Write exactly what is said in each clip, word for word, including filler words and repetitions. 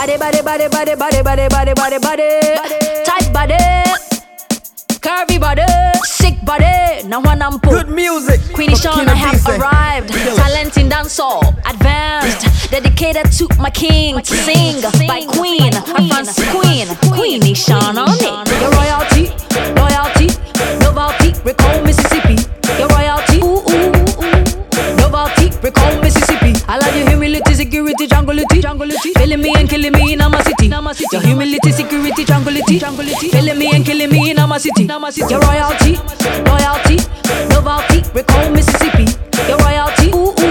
Body, body, body, body, body, body, body, body, body. Tight body, curvy body, sick body. Now when I'm put Good music. Queenie Sean, I have arrived. Talent in dancehall, advanced, dedicated to my king. To sing by Queen, a fancy queen. Queenie Sean on it. Your royalty, loyalty, novelty. Recall Mississippi. Your royalty, ooh ooh ooh. Novelty, recall Mississippi. I love your humility, security, junglity, junglity. Feeling me and killing me in my city. Your humility, security, junglity, junglity. Feeling me and killing me in my city. Your royalty, loyalty, novelty, recall Mississippi. Your royalty, ooh ooh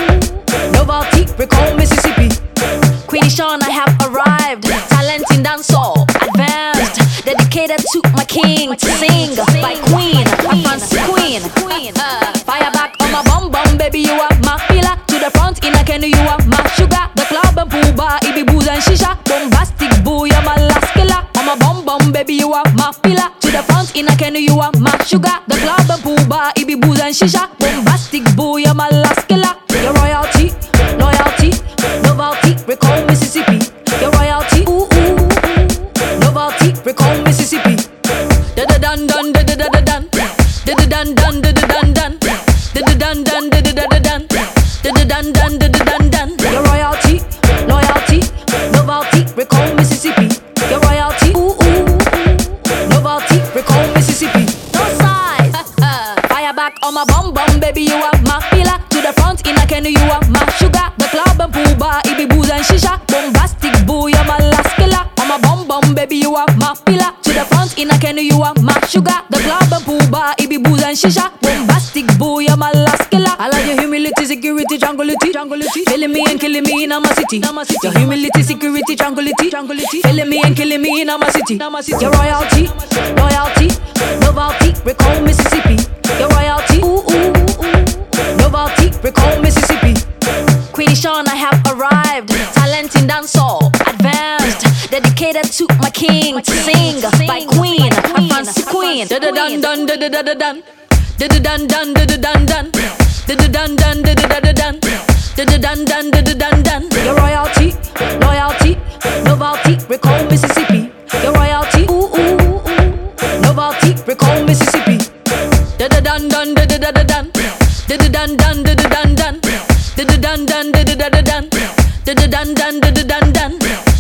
ooh. Novelty, recall Mississippi. Queenie Sean, I have arrived. Talent in dancehall, advanced, dedicated to my king. To sing by Queen, a fancy queen. Uh, fire back on my bum bum, baby, you are my pillar. To the front in a canoe, you are my sugar. The club and poo bar, it be booze and shisha. Bombastic boo, you're my last killer. On my bum bum, baby, you are my pillar. To the front in a canoe, you are my sugar. The club and poo bar, it be booze and shisha. Bombastic boo, you're my last killer. Your royalty, loyalty, novelty, recall Mississippi. Your royalty, ooh ooh ooh. Novelty, recall Mississippi. Da da dun dun da da da da dun. Da da dun dun da da dun dun. Da da dun dun da da da da dun. Da da dun dun da da dun dun. Your royalty, loyalty, novelty, recall Mississippi. Your royalty, ooh ooh ooh. Novelty, recall Mississippi. No size. Fire back on my bum bum, baby, you are my pillar. To the front in a canoe, you are my sugar. The club and poo bar, it be booze and shisha. Bombastic boo, you're my last killer. On my bum bum, baby, you are my pillar. To the front in a canoe, you are my sugar. The club and poo bar, it be booze and shisha. Bombastic boo, you're my last killer. I love your humility, security, junglity, junglity. Feeling me and killing me in my city. Your humility, security, junglity, junglity. Feeling me and killing me in my city. Your royalty, loyalty, novelty, recall Mississippi. Your royalty, ooh ooh ooh. Novelty, recall Mississippi. Queenie Sean, I have arrived. Talent in dancehall, advanced, dedicated to my king. To sing by Queen, a fancy queen. Da da dun dun da da da da dun. Da da dun dun da da dun dun. Da da dun dun da da da da dun. Da da dun dun da da dun dun. Your royalty, loyalty, novelty, recall Mississippi. Your royalty, ooh ooh ooh. Novelty, recall Mississippi. Da da dun dun da da da da dun. Da da dun dun da da dun dun. Da da dun dun da da da da dun. Da da dun dun da da dun dun.